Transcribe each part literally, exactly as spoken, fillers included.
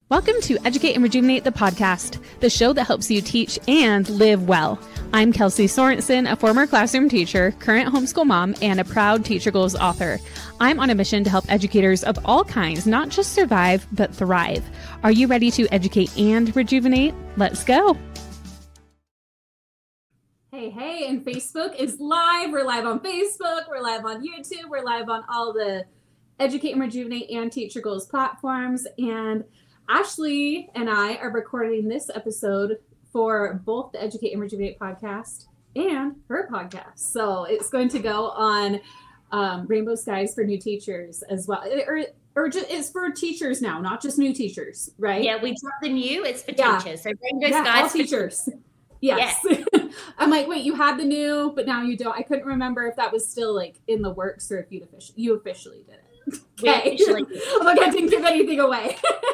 Welcome to Educate and Rejuvenate the podcast, the show that helps you teach and live well. I'm Kelsey Sorensen, a former classroom teacher, current homeschool mom, and a proud Teacher Goals author. I'm on a mission to help educators of all kinds not just survive, but thrive. Are you ready to educate and rejuvenate? Let's go. Hey, hey, and Facebook is live. We're live on Facebook. We're live on YouTube. We're live on all the Educate and Rejuvenate and Teacher Goals platforms. And Ashley and I are recording this episode for both the Educate and Rejuvenate podcast and her podcast. So it's going to go on um, Rainbow Skies for New Teachers as well. Or, or just, it's for teachers now, not just new teachers, right? Yeah, we dropped the new, it's for yeah. teachers. So Rainbow yeah, Skies all for teachers. Yes. yes. I'm like, wait, you had the new, but now you don't. I couldn't remember if that was still like in the works or if you'd officially, you officially did it. Okay. I'm like, I didn't give anything away.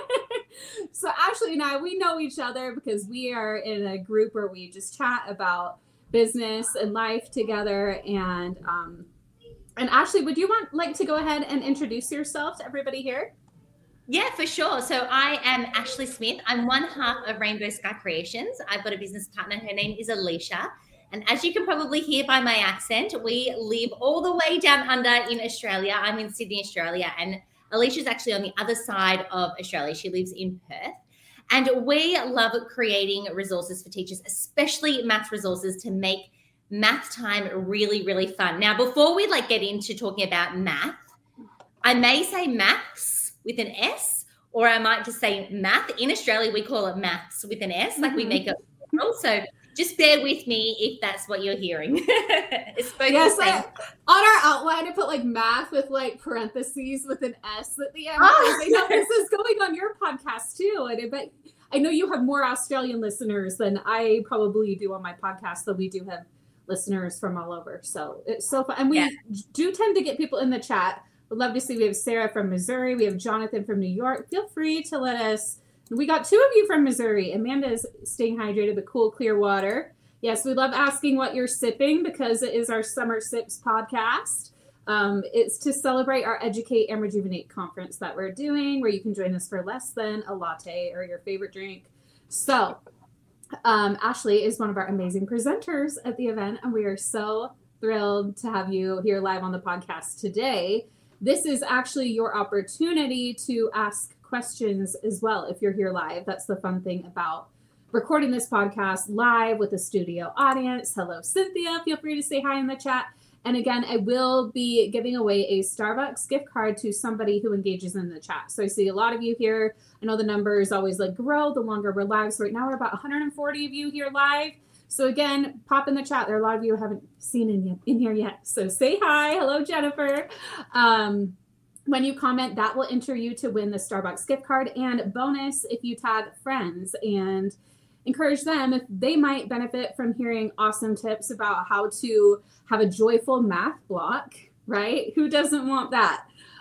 So Ashley and I, we know each other because we are in a group where we just chat about business and life together. And um, and Ashley, would you want like to go ahead and introduce yourself to everybody here? Yeah, for sure. So I am Ashley Smith. I'm one half of Rainbow Sky Creations. I've got a business partner. Her name is Alicia. And as you can probably hear by my accent, we live all the way down under in Australia. I'm in Sydney, Australia, and Alicia's actually on the other side of Australia. She lives in Perth. And we love creating resources for teachers, especially math resources to make math time really, really fun. Now, before we like get into talking about math, I may say maths with an S, or I might just say math. In Australia, we call it maths with an S, like mm-hmm. we make it. So just bear with me if that's what you're hearing. It's both yes, I, on our outline, I put like math with like parentheses with an S at the end. Oh. I know this is going on your podcast too. And I bet I know you have more Australian listeners than I probably do on my podcast, though we do have listeners from all over. So it's so fun. And we yeah. do tend to get people in the chat. We'd love to see. We have Sarah from Missouri. We have Jonathan from New York. Feel free to let us. We got two of you from Missouri. Amanda is staying hydrated with cool, clear water. Yes, we love asking what you're sipping because it is our Summer Sips podcast. Um, it's to celebrate our Educate and Rejuvenate conference that we're doing, where you can join us for less than a latte or your favorite drink. So um, Ashley is one of our amazing presenters at the event, and we are so thrilled to have you here live on the podcast today. This is actually your opportunity to ask questions as well if you're here live. That's the fun thing about recording this podcast live with a studio audience. Hello, Cynthia. Feel free to say hi in the chat. And again, I will be giving away a Starbucks gift card to somebody who engages in the chat. So I see a lot of you here. I know the numbers always like grow the longer we're live. So right now we're about one hundred forty of you here live. So again, pop in the chat. There are a lot of you who haven't seen in, yet, in here yet. So say hi. Hello, Jennifer. Um, When you comment, that will enter you to win the Starbucks gift card. And bonus, if you tag friends and encourage them, if they might benefit from hearing awesome tips about how to have a joyful math block, right? Who doesn't want that?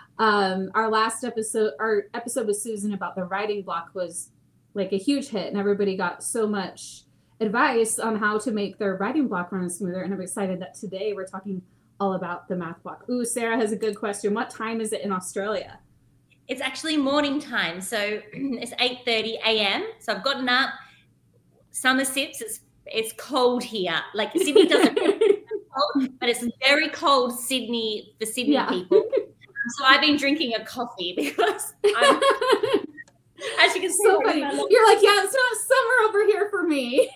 Um, our last episode, our episode with Susan about the writing block was like a huge hit, and everybody got so much advice on how to make their writing block run smoother. And I'm excited that today we're talking all about the math block. Ooh, Sarah has a good question. What time is it in Australia? It's actually morning time. So it's eight thirty a.m. So I've gotten up. Summer sips. It's it's cold here. Like Sydney doesn't cold, but it's very cold Sydney for Sydney yeah. people. So I've been drinking a coffee because I'm, as you can see, so funny. You're like, yeah, it's not summer over here for me.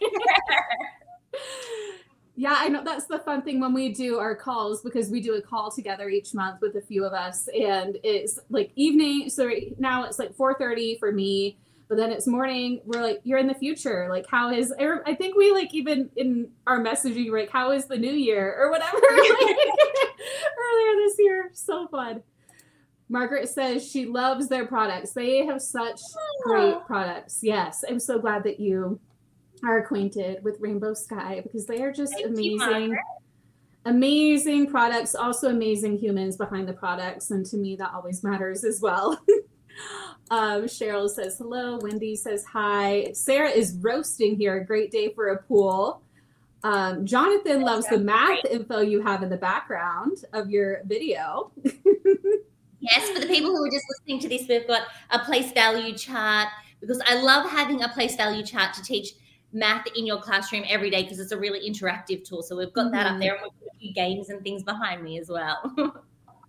Yeah, I know that's the fun thing when we do our calls, because we do a call together each month with a few of us, and it's like evening. So right now it's like four thirty for me, but then it's morning. We're like, you're in the future. Like, how is, I think we like even in our messaging, like, how is the new year or whatever like, earlier this year. So fun. Margaret says she loves their products. They have such great products. Yes. I'm so glad that you are acquainted with Rainbow Sky because they are just Thank amazing, you, amazing products, also amazing humans behind the products. And to me, that always matters as well. um, Cheryl says hello. Wendy says hi. Sarah is roasting here. A great day for a pool. Um, Jonathan loves the math info you have in the background of your video. Yes, for the people who are just listening to this, we've got a place value chart, because I love having a place value chart to teach math in your classroom every day, because it's a really interactive tool. So we've got mm-hmm. that up there, and we've got a few games and things behind me as well.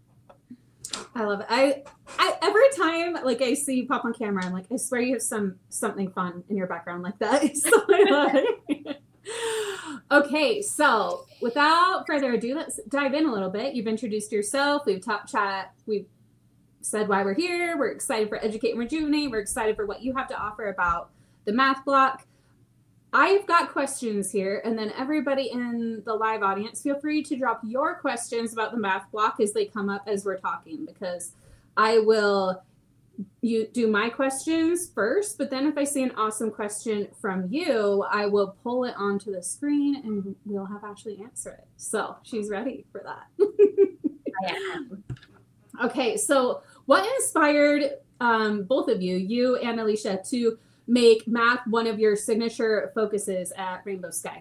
I love it. I, I every time like I see you pop on camera, I'm like, I swear you have some something fun in your background like that. So I love it. Okay, so without further ado, let's dive in a little bit. You've introduced yourself. We've talked chat. We've said why we're here. We're excited for Educate and Rejuvenate. We're excited for what you have to offer about the math block. I've got questions here, and then everybody in the live audience, feel free to drop your questions about the math block as they come up as we're talking, because I will you do my questions first, but then if I see an awesome question from you, I will pull it onto the screen and we'll have Ashley answer it. So she's ready for that. I am. Okay, so what inspired um, both of you, you and Alicia, to make math one of your signature focuses at Rainbow Sky?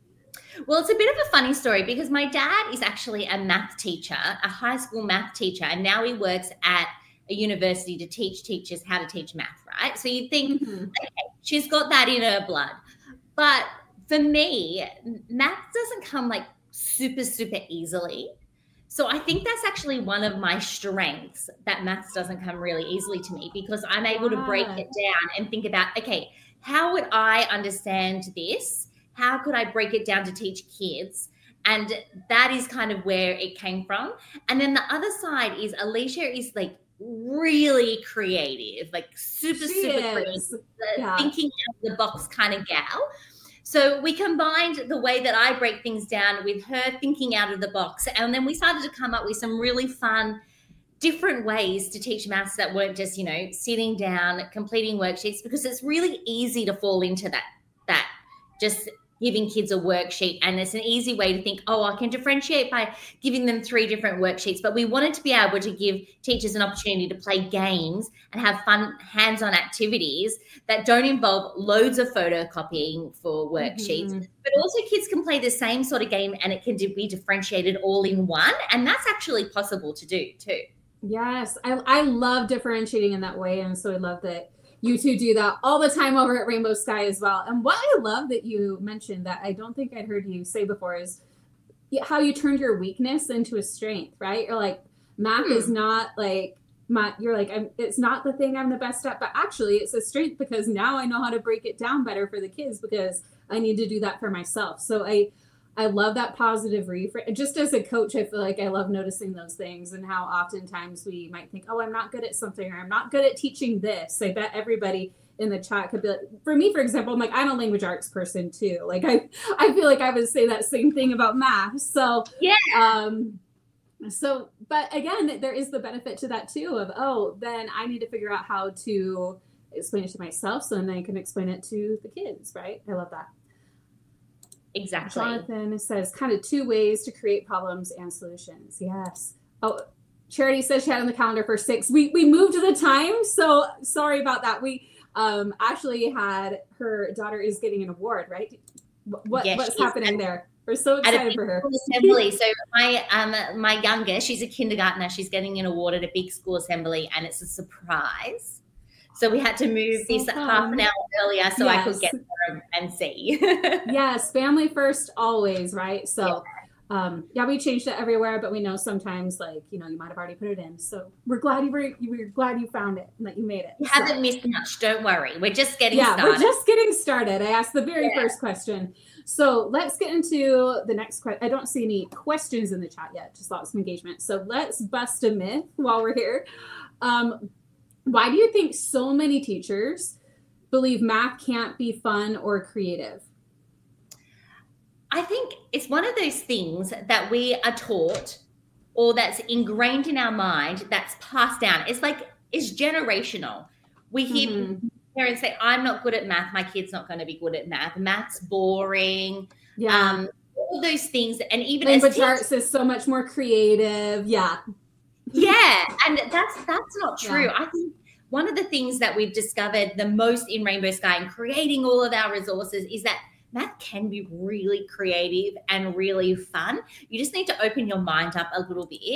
Well, it's a bit of a funny story, because my dad is actually a math teacher, a high school math teacher, and now he works at a university to teach teachers how to teach math, right? So you'd think, mm-hmm. okay, she's got that in her blood. But for me, math doesn't come like super, super easily. So I think that's actually one of my strengths, that maths doesn't come really easily to me, because I'm able yeah. to break it down and think about, okay, how would I understand this? How could I break it down to teach kids? And that is kind of where it came from. And then the other side is Alicia is like really creative, like super, she super is. creative, yeah. thinking out of the box kind of gal. So we combined the way that I break things down with her thinking out of the box. And then we started to come up with some really fun, different ways to teach maths that weren't just, you know, sitting down, completing worksheets, because it's really easy to fall into that, that just giving kids a worksheet. And it's an easy way to think, oh, I can differentiate by giving them three different worksheets. But we wanted to be able to give teachers an opportunity to play games and have fun hands-on activities that don't involve loads of photocopying for worksheets. Mm-hmm. But also kids can play the same sort of game and it can be differentiated all in one. And that's actually possible to do too. Yes, I, I love differentiating in that way. And so I love that you two do that all the time over at Rainbow Sky as well. And what I love that you mentioned that I don't think I'd heard you say before is how you turned your weakness into a strength, right? You're like, math hmm. is not like, my, you're like, I'm, it's not the thing I'm the best at, but actually it's a strength because now I know how to break it down better for the kids because I need to do that for myself. So I, I love that positive reframe. Just as a coach, I feel like I love noticing those things and how oftentimes we might think, oh, I'm not good at something, or I'm not good at teaching this. I bet everybody in the chat could be like, for me, for example, I'm like, I'm a language arts person too. Like I, I feel like I would say that same thing about math. So, yeah. Um, so, but again, there is the benefit to that too of, oh, then I need to figure out how to explain it to myself so then I can explain it to the kids, right? I love that. Exactly. Jonathan says kind of two ways to create problems and solutions. Yes. Oh, Charity says she had on the calendar for six. We we moved the time, so sorry about that. We um actually had her daughter is getting an award, right? What yes, what's happening there? We're so excited for her. Assembly. So my um my youngest, she's a kindergartner. She's getting an award at a big school assembly, and it's a surprise. So we had to move so this fun. half an hour earlier so yes. I could get there and see. Yes, family first always, right? So yeah. um, yeah, we changed it everywhere, but we know sometimes like, you know, you might have already put it in. So we're glad you were, we're glad you found it and that you made it. You so. haven't missed much, don't worry. We're just getting yeah, started. We're just getting started. I asked the very yeah. first question. So let's get into the next question. I don't see any questions in the chat yet, just lots of engagement. So let's bust a myth while we're here. Um, Why do you think so many teachers believe math can't be fun or creative? I think it's one of those things that we are taught or that's ingrained in our mind that's passed down. It's like, it's generational. We hear mm-hmm. parents say, I'm not good at math. My kid's not going to be good at math. Math's boring. Yeah. Um, all those things. And even language as arts is so much more creative. Yeah. Yeah, and that's that's not true. Yeah. I think one of the things that we've discovered the most in Rainbow Sky and creating all of our resources is that math can be really creative and really fun. You just need to open your mind up a little bit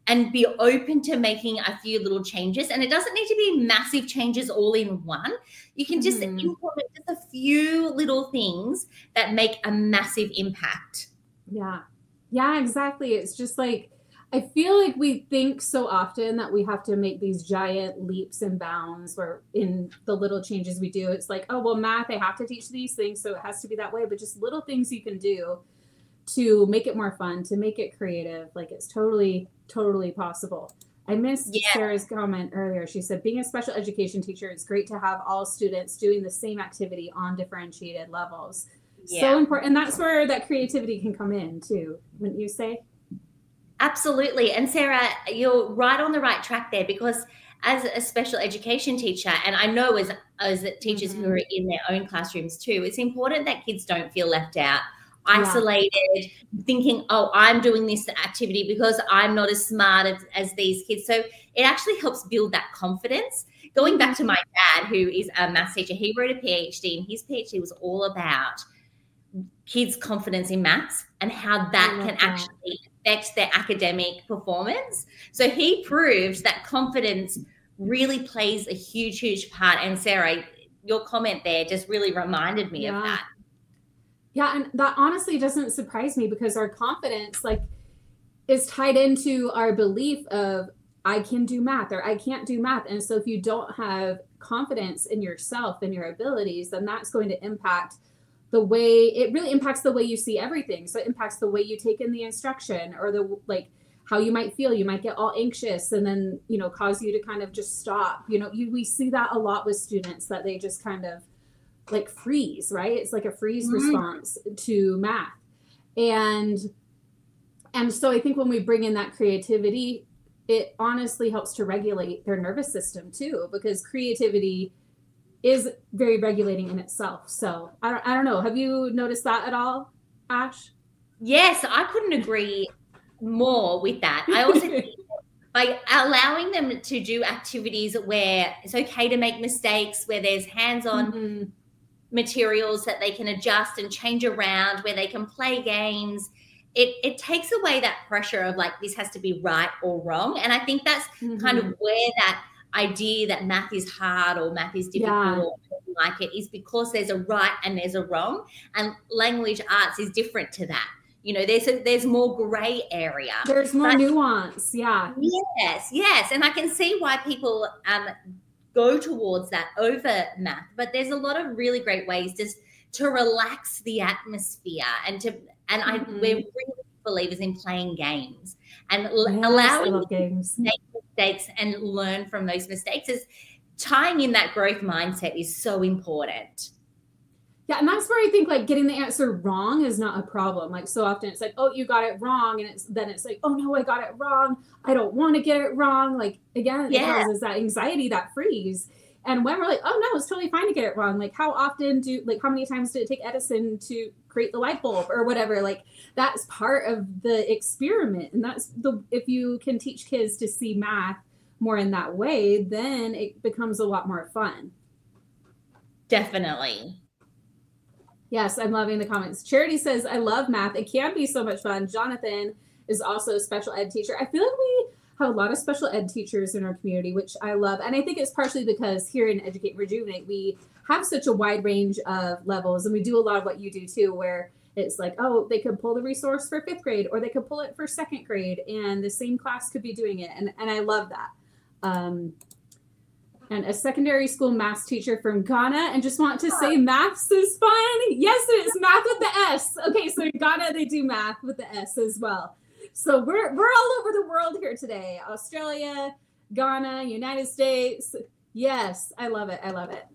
and be open to making a few little changes. And it doesn't need to be massive changes all in one. You can just mm-hmm. implement just a few little things that make a massive impact. Yeah. Yeah, exactly. It's just like, I feel like we think so often that we have to make these giant leaps and bounds where in the little changes we do, it's like, oh, well, math, I have to teach these things, so it has to be that way. But just little things you can do to make it more fun, to make it creative. Like it's totally, totally possible. I missed yeah. Sarah's comment earlier. She said, being a special education teacher, it's great to have all students doing the same activity on differentiated levels. Yeah. So important. And that's where that creativity can come in too, wouldn't you say? Absolutely. And Sarah, you're right on the right track there, because as a special education teacher, and I know as, as teachers mm-hmm. who are in their own classrooms too, it's important that kids don't feel left out, isolated, yeah. thinking, oh, I'm doing this activity because I'm not as smart as, as these kids. So it actually helps build that confidence. Going back to my dad, who is a maths teacher, he wrote a PhD, and his PhD was all about kids' confidence in maths and how that can that. actually affect their academic performance. So he proved that confidence really plays a huge, huge part. And Sarah, your comment there just really reminded me yeah. of that. Yeah, and that honestly doesn't surprise me, because our confidence like is tied into our belief of I can do math or I can't do math. And so if you don't have confidence in yourself and your abilities, then that's going to impact the way, it really impacts the way you see everything. So it impacts the way you take in the instruction, or the like how you might feel. You might get all anxious and then, you know, cause you to kind of just stop. You know, you, we see that a lot with students, that they just kind of like freeze, right? It's like a freeze mm-hmm. response to math. And, and so I think when we bring in that creativity, it honestly helps to regulate their nervous system too, because creativity is very regulating in itself. So I don't, I don't know. Have you noticed that at all, Ash? Yes, I couldn't agree more with that. I also think by allowing them to do activities where it's okay to make mistakes, where there's hands-on mm-hmm. materials that they can adjust and change around, where they can play games, it it takes away that pressure of like, this has to be right or wrong. And I think that's mm-hmm. kind of where that idea that math is hard or math is difficult yeah. or like it is, because there's a right and there's a wrong, and language arts is different to that. You know, there's a, there's more gray area. There's more but, nuance. Yeah. Yes. Yes. And I can see why people um, go towards that over math, but there's a lot of really great ways just to relax the atmosphere and to, and mm-hmm. I, we're really believers in playing games and yes, allowing games. to make mistakes and learn from those mistakes. Is tying in that growth mindset is so important. Yeah, and that's where I think like getting the answer wrong is not a problem. Like so often it's like, oh, you got it wrong. And it's then it's like, oh no, I got it wrong. I don't want to get it wrong. Like again, yeah. it causes that anxiety, that freeze. And when we're like, oh no, it's totally fine to get it wrong. Like how often do, like how many times did it take Edison to create the light bulb or whatever? Like that's part of the experiment. And that's the, if you can teach kids to see math more in that way, then it becomes a lot more fun. Definitely. Yes, I'm loving the comments. Charity says, I love math. It can be so much fun. Jonathan is also a special ed teacher. I feel like we have a lot of special ed teachers in our community, which I love. And I think it's partially because here in Educate and Rejuvenate, we have such a wide range of levels. And we do a lot of what you do too, where it's like, oh, they could pull the resource for fifth grade or they could pull it for second grade and the same class could be doing it. And, and I love that. Um, and a secondary school maths teacher from Ghana, and just want to say maths is fun. Yes, it is math with the S. Okay, so in Ghana, they do math with the S as well. So we're we're all over the world here today. Australia, Ghana, United States. Yes, I love it. I love it.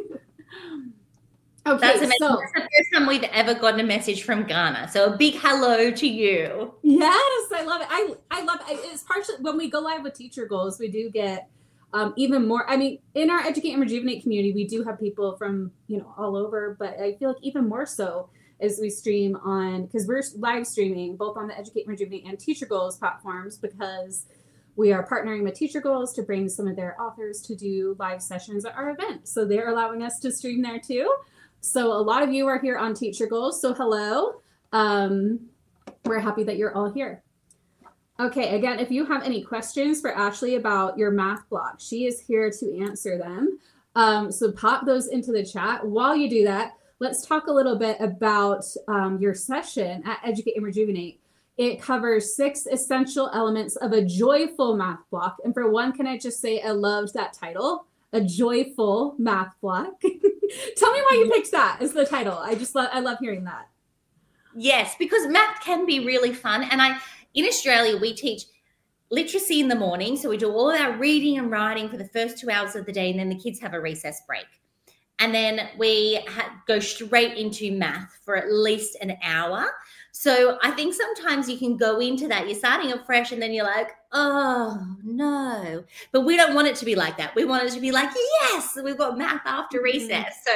Okay, that's amazing. So that's the first time we've ever gotten a message from Ghana. So a big hello to you. Yes, I love it. I I love it. It's partially when we go live with Teacher Goals, we do get um, even more. I mean, in our Educate and Rejuvenate community, we do have people from, you know, all over, but I feel like even more so as we stream on, because we're live streaming both on the Educate and Rejuvenate and Teacher Goals platforms, because we are partnering with Teacher Goals to bring some of their authors to do live sessions at our event. So they're allowing us to stream there too. So a lot of you are here on Teacher Goals. So hello. Um, we're happy that you're all here. Okay, again, if you have any questions for Ashley about your math block, she is here to answer them. Um, so pop those into the chat. While you do that, let's talk a little bit about um, your session at Educate and Rejuvenate. It covers six essential elements of a joyful math block. And for one, can I just say I loved that title, a joyful math block. Tell me why you picked that as the title. I just love, I love hearing that. Yes, because math can be really fun. And I, in Australia, we teach literacy in the morning. So we do all our reading and writing for the first two hours of the day, and then the kids have a recess break. And then we ha- go straight into math for at least an hour. So I think sometimes you can go into that, you're starting up fresh, and then you're like, oh, no. But we don't want it to be like that. We want it to be like, yes, we've got math after mm-hmm. recess. So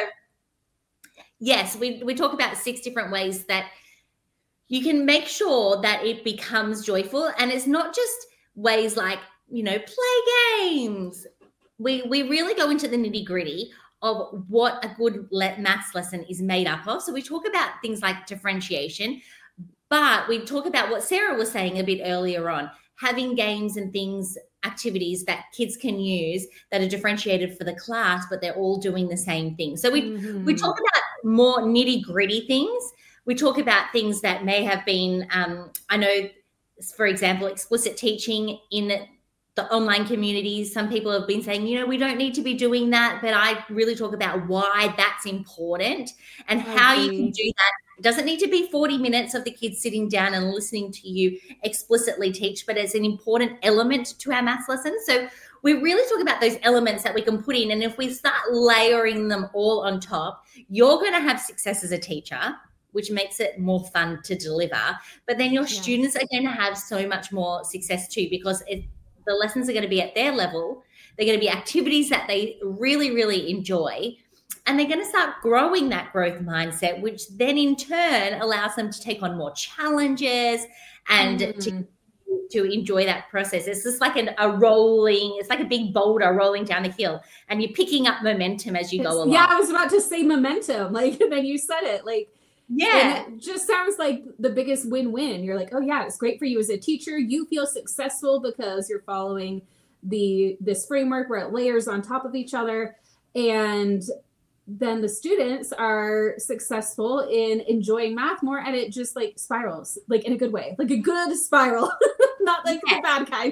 yes, we, we talk about six different ways that you can make sure that it becomes joyful. And it's not just ways like, you know, play games. We we really go into the nitty gritty of what a good le- maths lesson is made up of. So we talk about things like differentiation, but we talk about what Sarah was saying a bit earlier on, having games and things, activities that kids can use that are differentiated for the class, but they're all doing the same thing. So we mm-hmm. we talk about more nitty gritty things. We talk about things that may have been, um, I know, for example, explicit teaching in the online communities. Some people have been saying, you know, we don't need to be doing that, but I really talk about why that's important and okay. how you can do that. It doesn't need to be forty minutes of the kids sitting down and listening to you explicitly teach, but it's an important element to our maths lessons. So we really talk about those elements that we can put in. And if we start layering them all on top, you're going to have success as a teacher, which makes it more fun to deliver. But then your yeah. students are going to have so much more success too, because it, the lessons are going to be at their level. They're going to be activities that they really, really enjoy. And they're going to start growing that growth mindset, which then in turn allows them to take on more challenges and mm-hmm. to, to enjoy that process. It's just like an, a rolling, it's like a big boulder rolling down a hill, and you're picking up momentum as you it's, go along. Yeah, I was about to say momentum. Like, then you said it. Like, yeah, and it just sounds like the biggest win-win. You're like, oh yeah, it's great for you as a teacher. You feel successful because you're following the this framework where it layers on top of each other, and then the students are successful in enjoying math more, and it just like spirals, like in a good way, like a good spiral, not like yeah. the bad kind.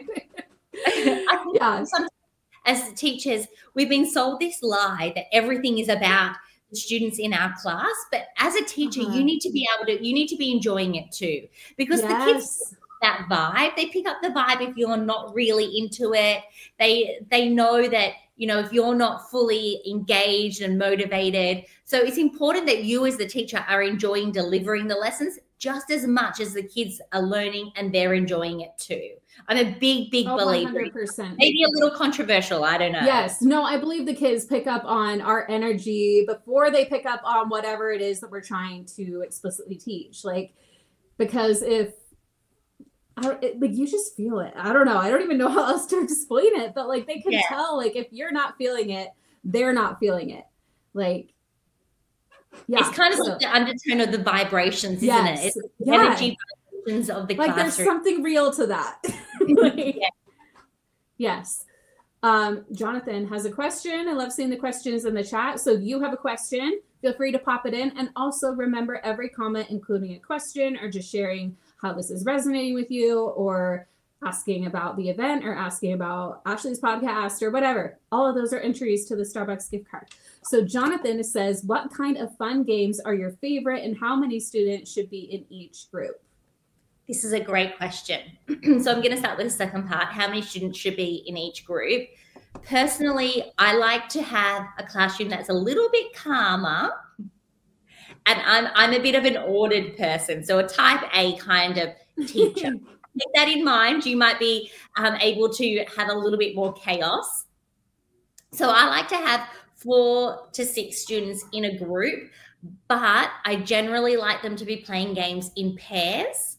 yeah. As teachers, we've been sold this lie that everything is about students in our class, but as a teacher uh-huh. you need to be able to you need to be enjoying it too, because yes. the kids that vibe, they pick up the vibe if you're not really into it. They they know that, you know, if you're not fully engaged and motivated. So it's important that you as the teacher are enjoying delivering the lessons just as much as the kids are learning and they're enjoying it too. I'm a big, big oh, believer. one hundred percent. Maybe a little controversial. I don't know. Yes. No, I believe the kids pick up on our energy before they pick up on whatever it is that we're trying to explicitly teach. Like, because if, I don't, it, like, you just feel it. I don't know. I don't even know how else to explain it, but like they can yeah. tell, like, if you're not feeling it, they're not feeling it. Like, yeah. It's kind of so, like the undertone of the vibrations, isn't yes, it? It's the yeah. energy vibrations of the like classroom. There's something real to that. like, yeah. Yes. Um, Jonathan has a question. I love seeing the questions in the chat. So if you have a question, feel free to pop it in. And also remember, every comment, including a question or just sharing how this is resonating with you, or asking about the event, or asking about Ashley's podcast, or whatever. All of those are entries to the Starbucks gift card. So Jonathan says, what kind of fun games are your favorite, and how many students should be in each group? This is a great question. So I'm going to start with the second part. How many students should be in each group? Personally, I like to have a classroom that's a little bit calmer. And I'm I'm a bit of an ordered person, so a type A kind of teacher. Keep that in mind. You might be um, able to have a little bit more chaos. So I like to have four to six students in a group, but I generally like them to be playing games in pairs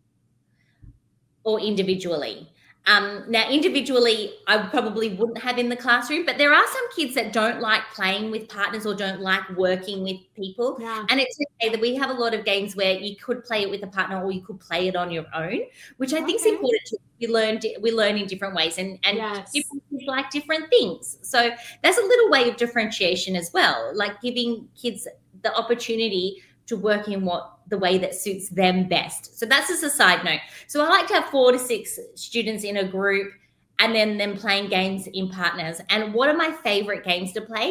or individually. Um, now, individually, I probably wouldn't have in the classroom, but there are some kids that don't like playing with partners or don't like working with people. Yeah. And it's okay that we have a lot of games where you could play it with a partner or you could play it on your own, which I okay. think is important too. we learn we learn in different ways, and and yes. different kids like different things. So that's a little way of differentiation as well, like giving kids the opportunity to work in what the way that suits them best. So that's just a side note. So I like to have four to six students in a group, and then them playing games in partners. And what are my favorite games to play?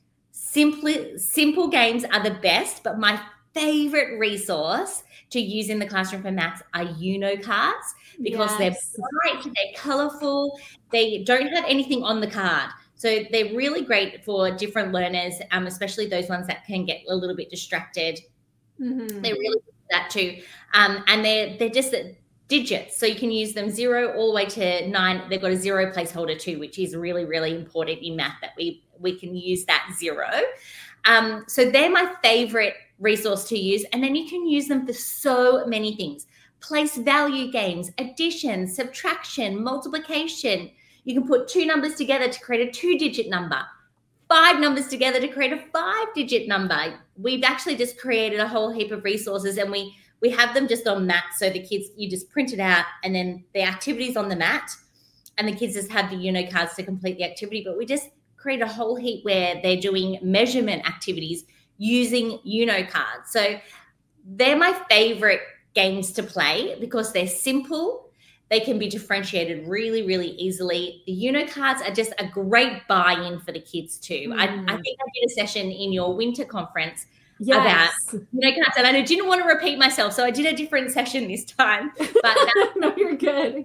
Simply, simple games are the best, but my favorite resource to use in the classroom for maths are Uno cards, because yes. they're bright, they're colorful, they don't have anything on the card. So they're really great for different learners, um, especially those ones that can get a little bit distracted. Mm-hmm. They're really good at that too. Um, and they're, they're just digits. So you can use them zero all the way to nine. They've got a zero placeholder too, which is really, really important in math, that we, we can use that zero. Um, so they're my favorite resource to use. And then you can use them for so many things. Place value games, addition, subtraction, multiplication. You can put two numbers together to create a two-digit number, five numbers together to create a five-digit number. We've actually just created a whole heap of resources, and we we have them just on mat. So the kids, you just print it out, and then the activity's on the mat, and the kids just have the Uno cards to complete the activity. But we just create a whole heap where they're doing measurement activities using Uno cards. So they're my favorite games to play because they're simple. They can be differentiated really, really easily. The Uno cards are just a great buy-in for the kids too. Mm. I, I think I did a session in your winter conference yes. about Uno cards, and I didn't want to repeat myself, so I did a different session this time. But that's no, you're good.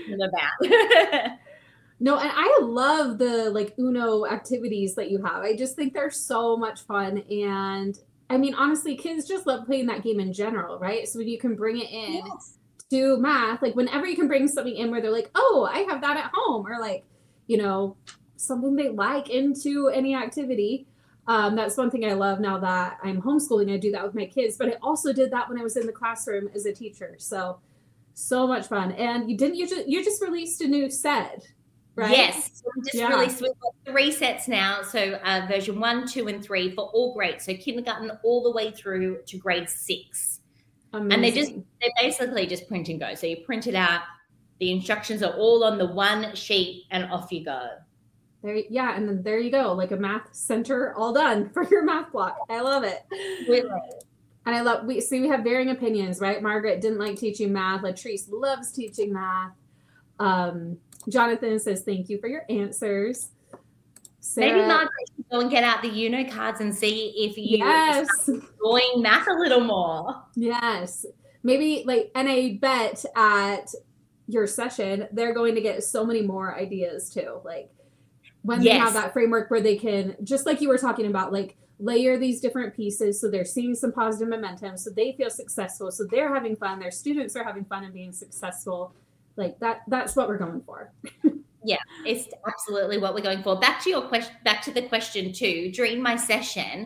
About. No, and I love the like Uno activities that you have. I just think they're so much fun, and I mean, honestly, kids just love playing that game in general, right? So when you can bring it in. Yes. Do math, like whenever you can bring something in where they're like, oh, I have that at home, or like, you know, something they like into any activity. Um, that's one thing I love now that I'm homeschooling. I do that with my kids, but I also did that when I was in the classroom as a teacher. So, so much fun. And you didn't, you just, you just released a new set, right? Yes. So we just yeah. released, we've got three sets now. So uh, version one, two, and three for all grades. So kindergarten all the way through to grade six. Amazing. And they just, they basically just print and go. So you print it out. The instructions are all on the one sheet and off you go. There, yeah. And then there you go. Like a math center all done for your math block. I love it. Really? And I love, we see we have varying opinions, right? Margaret didn't like teaching math. Latrice loves teaching math. Um, Jonathan says, thank you for your answers. Sarah, maybe Margaret should go and get out the Uno cards and see if you yes. start enjoying math a little more. Yes. Maybe like, and I bet at your session, they're going to get so many more ideas too. Like when yes. they have that framework where they can, just like you were talking about, like layer these different pieces so they're seeing some positive momentum, so they feel successful, so they're having fun, their students are having fun and being successful. Like that, that's what we're going for. Yeah, it's absolutely what we're going for. Back to your question, back to the question too. During my session,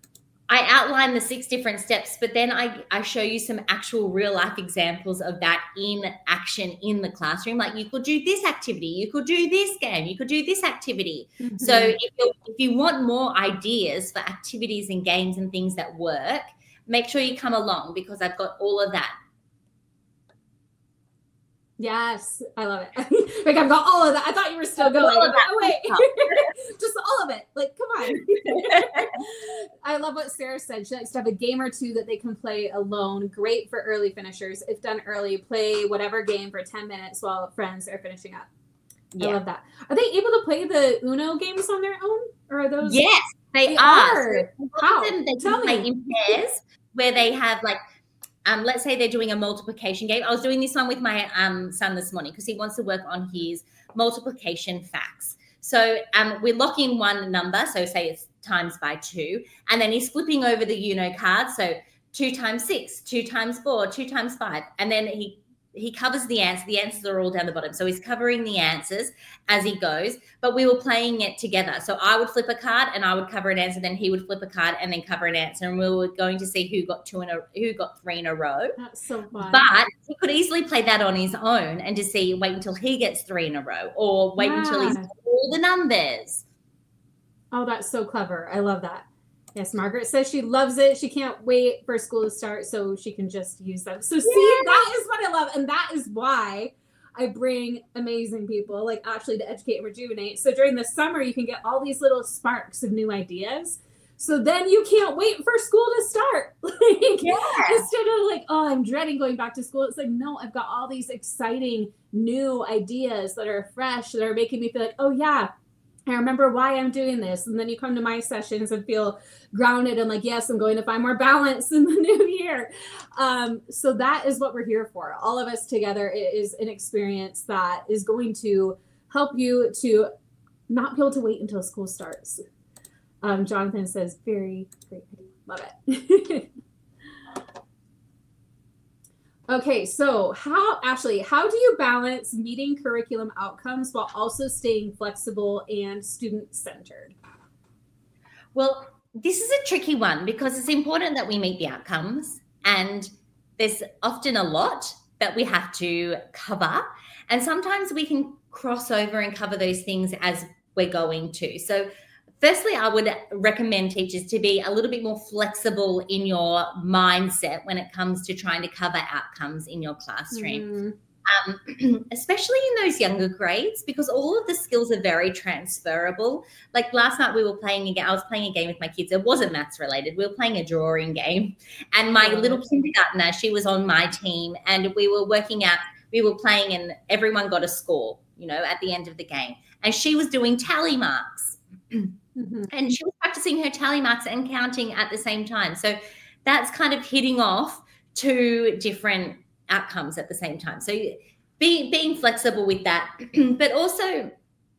I outline the six different steps, but then I, I show you some actual real life examples of that in action in the classroom. Like you could do this activity, you could do this game, you could do this activity. Mm-hmm. So if, you're, if you want more ideas for activities and games and things that work, make sure you come along because I've got all of that. Yes, I love it. Like I've got all of that. I thought you were still going. All of that. Oh, wait, just all of it. Like, come on. I love what Sarah said. She likes to have a game or two that they can play alone. Great for early finishers. If done early, play whatever game for ten minutes while friends are finishing up. Yeah. I love that. Are they able to play the Uno games on their own, or are those? Yes, they, they are. are. So How? Them, they Tell play me. in pairs where they have like. Um, let's say they're doing a multiplication game. I was doing this one with my um, son this morning because he wants to work on his multiplication facts. So um, we're locking one number, so say it's times by two, and then he's flipping over the Uno card. So two times six, two times four, two times five, and then he he covers the answer. The answers are all down the bottom. So he's covering the answers as he goes, but we were playing it together. So I would flip a card and I would cover an answer. Then he would flip a card and then cover an answer. And we were going to see who got two in a, who got three in a row. That's so fun. But he could easily play that on his own and just see, wait until he gets three in a row or wait yeah. until he's got all the numbers. Oh, that's so clever. I love that. Yes, Margaret says she loves it. She can't wait for school to start so she can just use them. So see, yeah. that is what I love. And that is why I bring amazing people like Ashley to educate and rejuvenate. So during the summer, you can get all these little sparks of new ideas. So then you can't wait for school to start. Like, Yeah. instead of like, oh, I'm dreading going back to school. It's like, no, I've got all these exciting new ideas that are fresh, that are making me feel like, oh yeah, I remember why I'm doing this. And then you come to my sessions and feel grounded and like, yes, I'm going to find more balance in the new year. Um, so that is what we're here for. All of us together is an experience that is going to help you to not be able to wait until school starts. Um, Jonathan says, very great. Love it. Okay, so how, Ashley, how do you balance meeting curriculum outcomes while also staying flexible and student-centered? Well, this is a tricky one because it's important that we meet the outcomes, and there's often a lot that we have to cover. And sometimes we can cross over and cover those things as we're going to. So firstly, I would recommend teachers to be a little bit more flexible in your mindset when it comes to trying to cover outcomes in your classroom, mm-hmm. um, especially in those younger grades, because all of the skills are very transferable. Like last night we were playing a game, I was playing a game with my kids. It wasn't maths related. We were playing a drawing game, and my little kindergartner, she was on my team, and we were working out, we were playing and everyone got a score, you know, at the end of the game. And she was doing tally marks. Mm-hmm. And she was practicing her tally marks and counting at the same time. So that's kind of hitting off two different outcomes at the same time. So be, being flexible with that, but also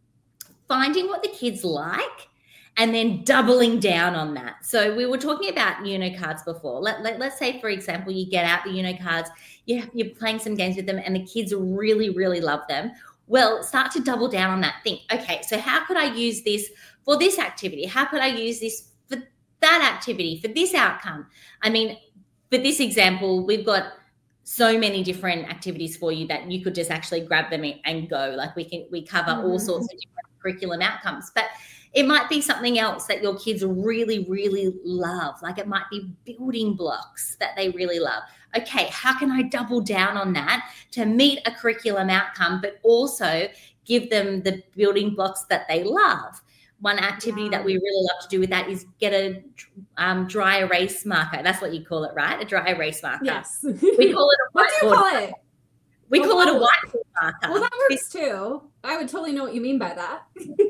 finding what the kids like and then doubling down on that. So we were talking about Uno cards before. Let, let, let's say, for example, you get out the Uno cards, you, you're playing some games with them and the kids really, really love them. Well, start to double down on that. Think, okay, so how could I use this for this activity? How could I use this for that activity, for this outcome? I mean, for this example, we've got so many different activities for you that you could just actually grab them and go. Like we can, we cover mm-hmm. all sorts of different curriculum outcomes, but it might be something else that your kids really, really love. Like it might be building blocks that they really love. Okay, how can I double down on that to meet a curriculum outcome, but also give them the building blocks that they love? One activity that we really love to do with that is get a um, dry erase marker. That's what you call it, right? A dry erase marker. Yes. We call it a whiteboard. What do you call it? We oh, call it a whiteboard marker. Well, that works too. I would totally know what you mean by that.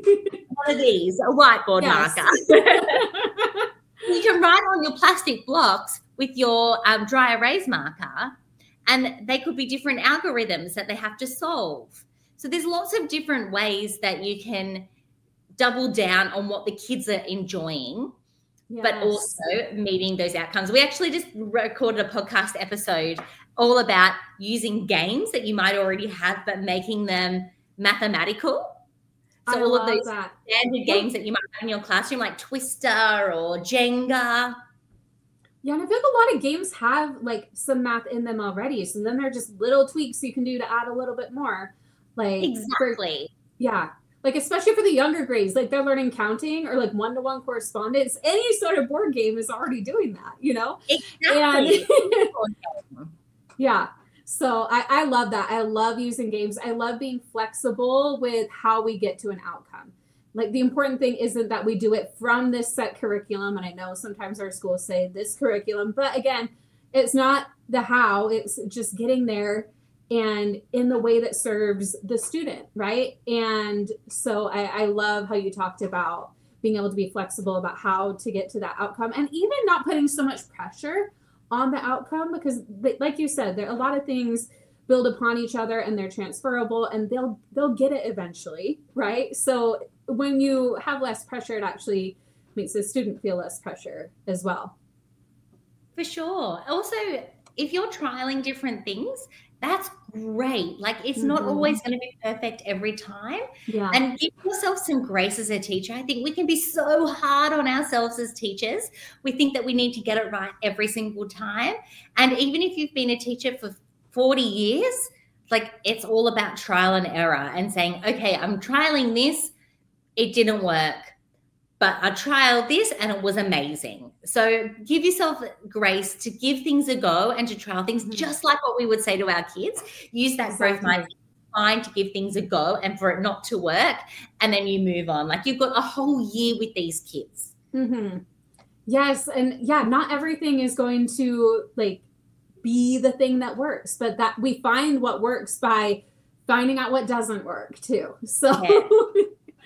One of these, a whiteboard yes. marker. You can write on your plastic blocks with your um, dry erase marker, and they could be different algorithms that they have to solve. So there's lots of different ways that you can double down on what the kids are enjoying, yes. but also meeting those outcomes. We actually just recorded a podcast episode all about using games that you might already have, but making them mathematical. So I all love of those that. standard games that you might have in your classroom, like Twister or Jenga. Yeah, and I feel like a lot of games have like some math in them already. So then they're just little tweaks you can do to add a little bit more. Like exactly. For, yeah. Like, especially for the younger grades, like they're learning counting or like one-to-one correspondence. Any sort of board game is already doing that, you know? Exactly. And yeah. So I, I love that. I love using games. I love being flexible with how we get to an outcome. Like the important thing isn't that we do it from this set curriculum. And I know sometimes our schools say this curriculum, but again, it's not the how, it's just getting there and in the way that serves the student, right? And so I, I love how you talked about being able to be flexible about how to get to that outcome and even not putting so much pressure on the outcome because they, like you said, there are a lot of things build upon each other and they're transferable and they'll they'll get it eventually, right? So when you have less pressure, it actually makes the student feel less pressure as well. For sure. Also, if you're trialing different things, that's great. Like it's mm-hmm. not always going to be perfect every time. Yeah. And give yourself some grace as a teacher. I think we can be so hard on ourselves as teachers. We think that we need to get it right every single time. And even if you've been a teacher for forty years, like it's all about trial and error and saying, okay, I'm trialing this. It didn't work, but I trialed this and it was amazing. So give yourself grace to give things a go and to trial things mm-hmm. just like what we would say to our kids. Use that exactly. growth mindset. fine to give things a go and for it not to work, and then you move on. Like you've got a whole year with these kids. Mm-hmm. Yes. And yeah, not everything is going to like be the thing that works, but that we find what works by finding out what doesn't work too. So, yeah.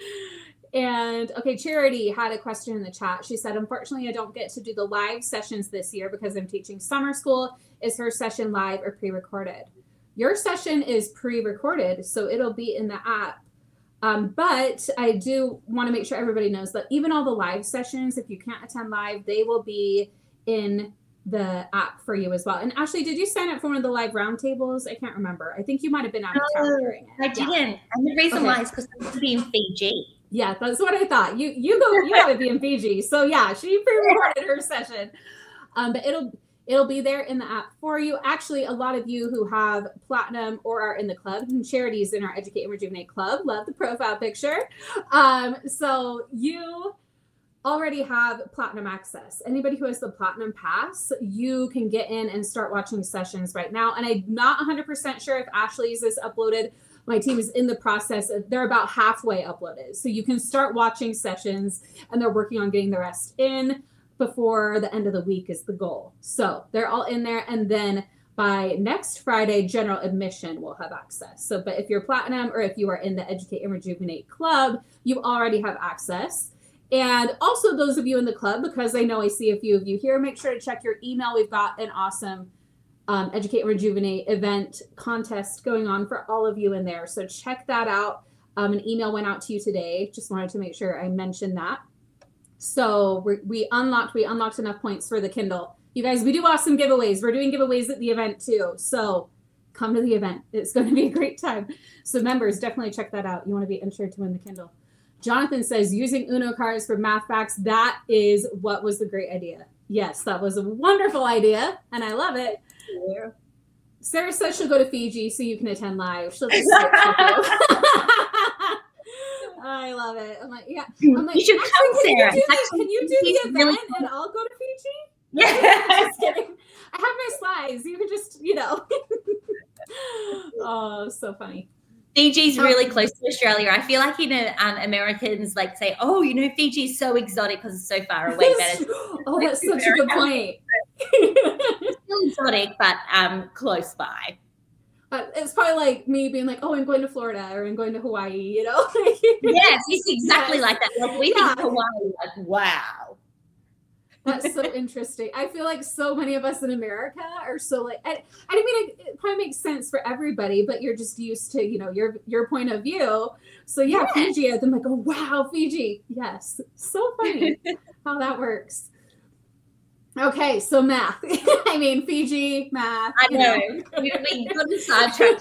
And okay, Charity had a question in the chat. She said, unfortunately, I don't get to do the live sessions this year because I'm teaching summer school. Is her session live or pre-recorded? Your session is pre-recorded, so it'll be in the app. Um, but I do want to make sure everybody knows that even all the live sessions, if you can't attend live, they will be in the app for you as well. And Ashley, did you sign up for one of the live roundtables? I can't remember. I think you might have been out of town no, during it. I didn't. Yeah. And the reason okay. why is because I'm going to be in Fiji. Yeah, that's what I thought. You you go, you got to be in Fiji. So yeah, she pre-recorded her session. Um, but it'll it'll be there in the app for you. Actually, a lot of you who have platinum or are in the club, and Charity's in our Educate and Rejuvenate club. Love the profile picture. Um, so you already have platinum access. Anybody who has the platinum pass, you can get in and start watching sessions right now. And I'm not one hundred percent sure if Ashley's is uploaded. My team is in the process of, they're about halfway uploaded. So you can start watching sessions and they're working on getting the rest in before the end of the week is the goal. So they're all in there. And then by next Friday, general admission will have access. So, but if you're platinum or if you are in the Educate and Rejuvenate club, you already have access. And also those of you in the club, because I know I see a few of you here, make sure to check your email. We've got an awesome um, Educate and Rejuvenate event contest going on for all of you in there. So check that out. Um, an email went out to you today. Just wanted to make sure I mentioned that. So we, we unlocked, we unlocked enough points for the Kindle. You guys, we do awesome giveaways. We're doing giveaways at the event too. So come to the event. It's going to be a great time. So members, definitely check that out. You want to be entered to win the Kindle. Jonathan says, using Uno cards for math facts, that is what was the great idea. Yes, that was a wonderful idea, and I love it. Yeah. Sarah says she'll go to Fiji so you can attend live. She'll just I love it. I'm like, yeah. I'm like, you should come, Sarah. Can you do, the, can you do the event really cool. and I'll go to Fiji? Yeah. Just kidding. I have my slides. You can just, you know. Oh, so funny. Fiji's really close to Australia. I feel like, you know, um, Americans like say, oh, you know, Fiji's so exotic because it's so far away. But it's oh, that's such a good point. It's still exotic, but um, close by. But it's probably like me being like, oh, I'm going to Florida or I'm going to Hawaii, you know? Yes, it's exactly yes. like that. Like we yeah. think Hawaii, like, wow. That's so interesting. I feel like so many of us in America are so like, I, I mean, it, it probably makes sense for everybody, but you're just used to, you know, your your point of view. So yeah, yes. Fiji, I'm like, oh, wow, Fiji. Yes. So funny how that works. Okay, so math. I mean, Fiji, math. I know. know. We, we got sidetracked.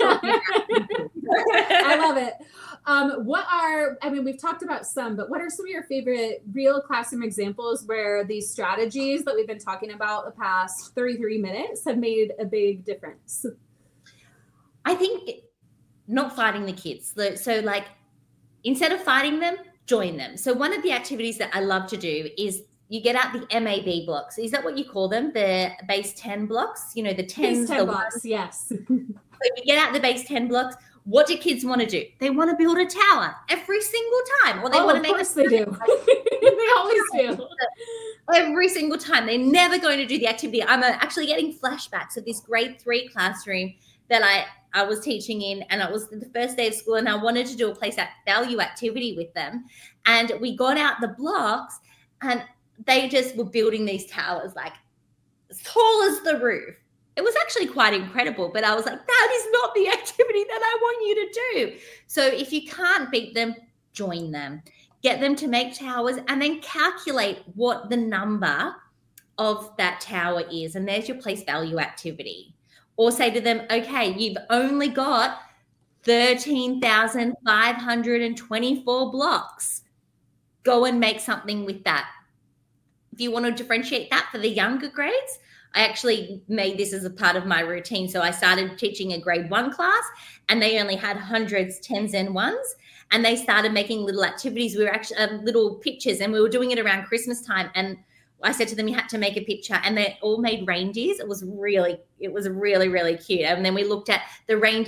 I love it. Um, what are, I mean, we've talked about some, but what are some of your favorite real classroom examples where these strategies that we've been talking about the past thirty-three minutes have made a big difference? I think not fighting the kids. So like, instead of fighting them, join them. So one of the activities that I love to do is you get out the M A B blocks. Is that what you call them? The base ten blocks? You know, the tens. Base ten the blocks, ones. Yes. So you get out the base ten blocks. What do kids want to do? They want to build a tower every single time. Or they oh, want to of make course a they do. They always do. Every single time. They're never going to do the activity. I'm actually getting flashbacks of this grade three classroom that I, I was teaching in, and it was the first day of school, and I wanted to do a place value activity with them. And we got out the blocks, and they just were building these towers like as tall as the roof. It was actually quite incredible, but I was like, that is not the activity that I want you to do. So if you can't beat them, join them. Get them to make towers and then calculate what the number of that tower is. And there's your place value activity. Or say to them, okay, you've only got thirteen thousand five hundred twenty-four blocks. Go and make something with that. If you want to differentiate that for the younger grades, I actually made this as a part of my routine. So I started teaching a grade one class, and they only had hundreds, tens, and ones. And they started making little activities. We were actually uh, little pictures, and we were doing it around Christmas time. And I said to them, you had to make a picture, and they all made reindeers. It was really, it was really, really cute. And then we looked at the reindeers.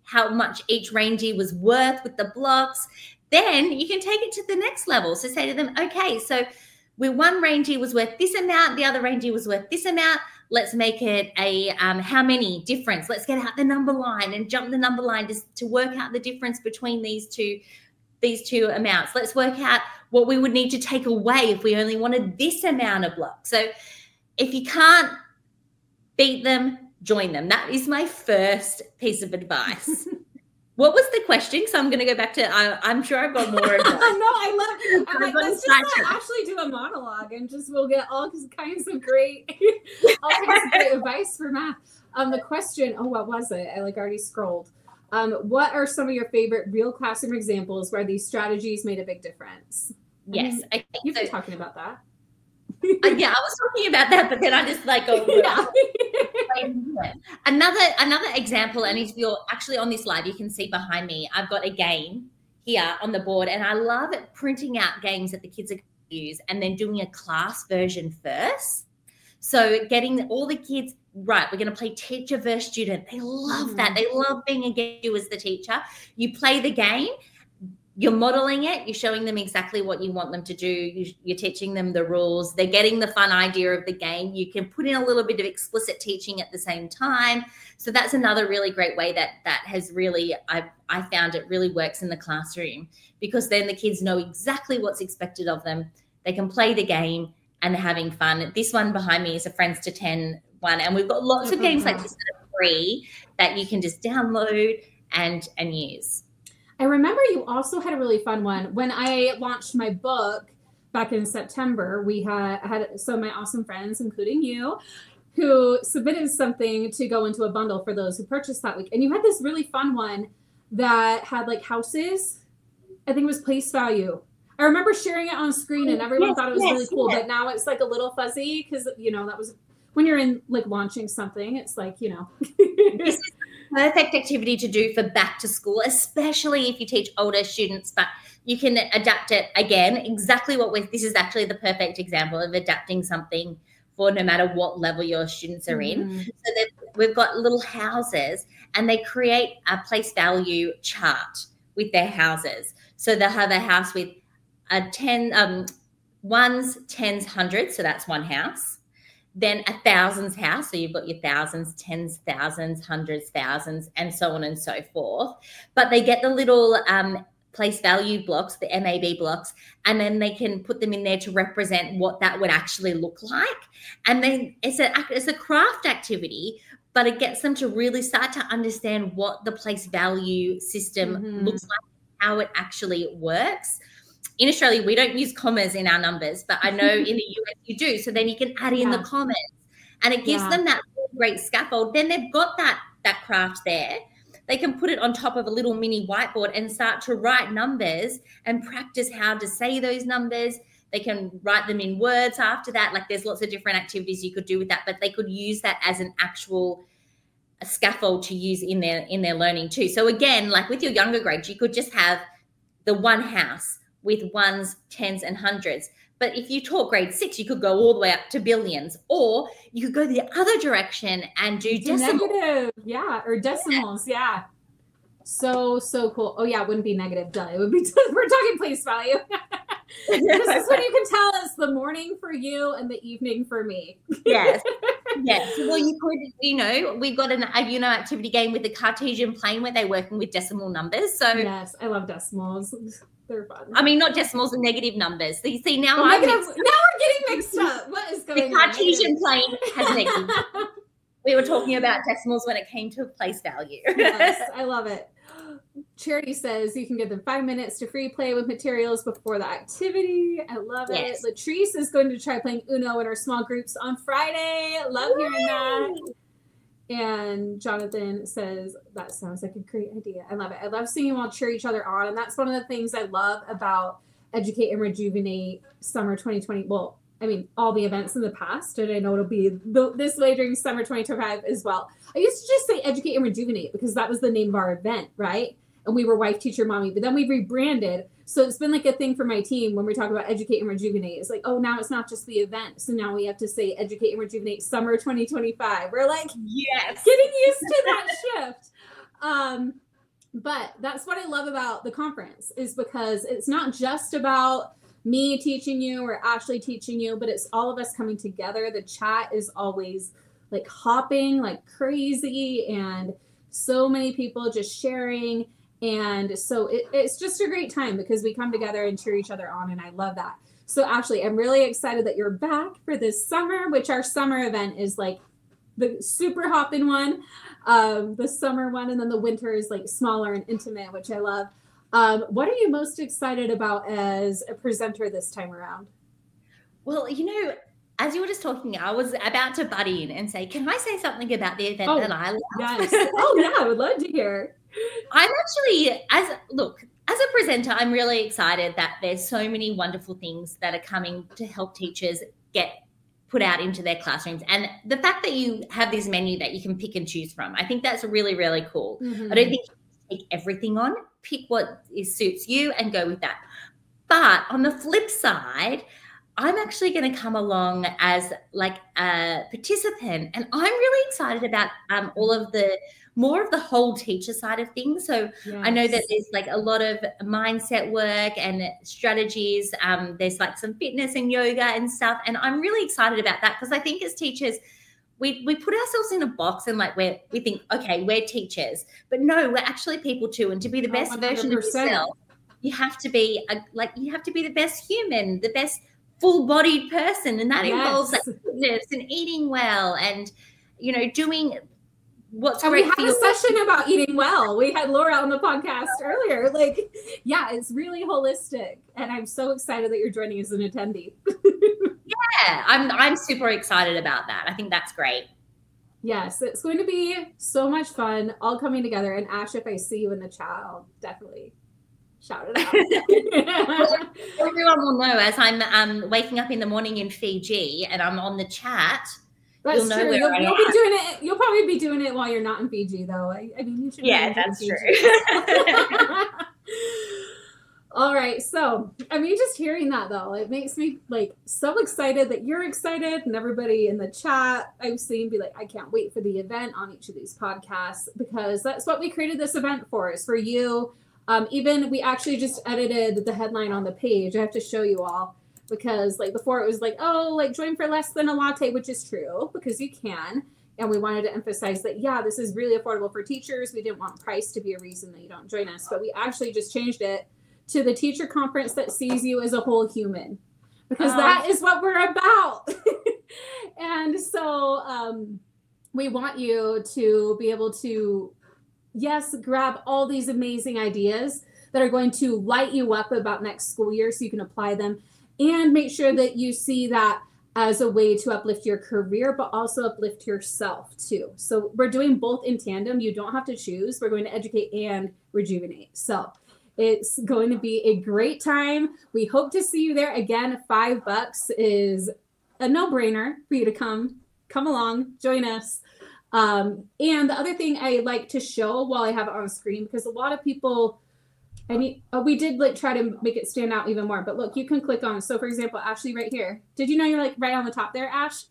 how much each rangey was worth with the blocks. Then you can take it to the next level. So say to them, okay, so we one rangey was worth this amount, the other rangey was worth this amount. Let's make it a um, how many difference. Let's get out the number line and jump the number line just to work out the difference between these two, these two amounts. Let's work out what we would need to take away if we only wanted this amount of blocks. So if you can't beat them, join them. That is my first piece of advice. What was the question? So I'm going to go back to, I, I'm sure I've got more advice. No, I love it. I'm like, let's just uh, actually do a monologue and just we'll get all kinds of great, all kinds of great advice for math. Um, the question, oh, what was it? I like already scrolled. Um, what are some of your favorite real classroom examples where these strategies made a big difference? Yes. I mean, okay. You've so, been talking about that. uh, yeah, I was talking about that, but then I just like go. Yeah. Another another example, and if you're actually on this live, you can see behind me, I've got a game here on the board, and I love it printing out games that the kids are going to use and then doing a class version first. So getting all the kids, right, we're going to play teacher versus student. They love mm. that. They love being against you as the teacher. You play the game. You're modeling it. You're showing them exactly what you want them to do. You, you're teaching them the rules. They're getting the fun idea of the game. You can put in a little bit of explicit teaching at the same time. So that's another really great way that that has really, I I found it really works in the classroom, because then the kids know exactly what's expected of them. They can play the game and they're having fun. This one behind me is a Friends to ten one, and we've got lots of games like this that are free that you can just download and and use. I remember you also had a really fun one. When I launched my book back in September, we had had some of my awesome friends, including you, who submitted something to go into a bundle for those who purchased that week. And you had this really fun one that had like houses. I think it was place value. I remember sharing it on screen and everyone yes, thought it was yes, really cool, yes. But now it's like a little fuzzy because, you know, that was when you're in like launching something, it's like, you know. This is perfect activity to do for back to school, especially if you teach older students, but you can adapt it again. Exactly what we're, this is actually the perfect example of adapting something for no matter what level your students are in. Mm. So that we've got little houses and they create a place value chart with their houses. So they'll have a house with a ten, um, ones, tens, hundreds. So that's one house. Then a thousands house. So you've got your thousands, tens, thousands, hundreds, thousands, and so on and so forth. But they get the little um, place value blocks, the M A B blocks, and then they can put them in there to represent what that would actually look like. And then it's a, it's a craft activity, but it gets them to really start to understand what the place value system mm-hmm. looks like, how it actually works. In Australia, we don't use commas in our numbers, but I know in the U S you do. So then you can add in yeah. the commas, and it gives yeah. them that great scaffold. Then they've got that, that craft there. They can put it on top of a little mini whiteboard and start to write numbers and practice how to say those numbers. They can write them in words after that. Like there's lots of different activities you could do with that, but they could use that as an actual scaffold to use in their in their learning too. So again, like with your younger grades, you could just have the one house with ones, tens, and hundreds. But if you taught grade six, you could go all the way up to billions, or you could go the other direction and do decimals. Negative, yeah, or decimals, yeah. yeah. So, so cool. Oh, yeah, it wouldn't be negative, duh. It would be, we're talking place value. This is when you can tell it's the morning for you and the evening for me. Yes. Yes. Well, you could, you know, we've got an, a, you know, activity game with the Cartesian plane where they're working with decimal numbers. So yes, I love decimals. They're fun. I mean, not decimals and negative numbers. So you see now, oh, I'm negative, now we're getting mixed up. What is going on? The Cartesian on? plane has negative. We were talking about decimals when it came to place value. Yes, I love it. Charity says you can give them five minutes to free play with materials before the activity. I love yes. it. Latrice is going to try playing Uno in our small groups on Friday. Love Woo! hearing that. And Jonathan says, that sounds like a great idea. I love it. I love seeing you all cheer each other on. And that's one of the things I love about Educate and Rejuvenate Summer twenty twenty. Well, I mean, all the events in the past, and I know it'll be the, this way during Summer twenty twenty-five as well. I used to just say Educate and Rejuvenate because that was the name of our event, right? And we were Wife, Teacher, Mommy. But then we rebranded. So it's been like a thing for my team when we talk about Educate and Rejuvenate. It's like, oh, now it's not just the event. So now we have to say Educate and Rejuvenate Summer twenty twenty-five. We're like, yes, getting used to that shift. Um, But that's what I love about the conference, is because it's not just about me teaching you or Ashley teaching you, but it's all of us coming together. The chat is always like hopping like crazy, and so many people just sharing. And so it, it's just a great time because we come together and cheer each other on. And I love that. So Ashley, I'm really excited that you're back for this summer, which our summer event is like the super hopping one, um, the summer one. And then the winter is like smaller and intimate, which I love. Um, what are you most excited about as a presenter this time around? Well, you know, as you were just talking, I was about to butt in and say, can I say something about the event oh, that I love? Yes. Oh, yeah, I would love to hear. I'm actually, as look, as a presenter, I'm really excited that there's so many wonderful things that are coming to help teachers get put out into their classrooms. And the fact that you have this menu that you can pick and choose from, I think that's really, really cool. Mm-hmm. I don't think you can take everything on. Pick what is, suits you and go with that. But on the flip side, I'm actually going to come along as like a participant, and I'm really excited about um, all of the more of the whole teacher side of things. So yes. I know that there's like a lot of mindset work and strategies. Um, there's like some fitness and yoga and stuff. And I'm really excited about that because I think as teachers, we we put ourselves in a box and like we're, we think, okay, we're teachers, but no, we're actually people too. And to be the best oh, version of yourself, you have to be a, like, you have to be the best human, the best full-bodied person. And that yes. involves like fitness and eating well and, you know, doing what's and great we had for a your session about eating well. We had Laura on the podcast earlier. Like, yeah, it's really holistic. And I'm so excited that you're joining as an attendee. Yeah, I'm I'm super excited about that. I think that's great. Yes, it's going to be so much fun, all coming together. And Ash, if I see you in the chat, I'll definitely shout it out. Everyone will know as I'm um, waking up in the morning in Fiji and I'm on the chat. That's you'll know true. You'll, you'll be doing it. You'll probably be doing it while you're not in Fiji, though. I, I mean, you should. Yeah, that's true. All right. So, I mean, just hearing that though, it makes me like so excited that you're excited, and everybody in the chat I've seen be like, I can't wait for the event on each of these podcasts, because that's what we created this event for, is for you. Um, even we actually just edited the headline on the page. I have to show you all. Because like before it was like, oh, like join for less than a latte, which is true because you can. And we wanted to emphasize that, yeah, this is really affordable for teachers. We didn't want price to be a reason that you don't join us. But we actually just changed it to the teacher conference that sees you as a whole human, because um, that is what we're about. And so um, we want you to be able to, yes, grab all these amazing ideas that are going to light you up about next school year so you can apply them. And make sure that you see that as a way to uplift your career, but also uplift yourself too. So we're doing both in tandem. You don't have to choose. We're going to educate and rejuvenate. So it's going to be a great time. We hope to see you there. Again, five bucks is a no-brainer for you to come, come along, join us. Um, and the other thing I like to show while I have it on screen, because a lot of people, I mean, oh, we did like try to make it stand out even more, but look, you can click on. So for example, Ashley right here. Did you know you're like right on the top there, Ash?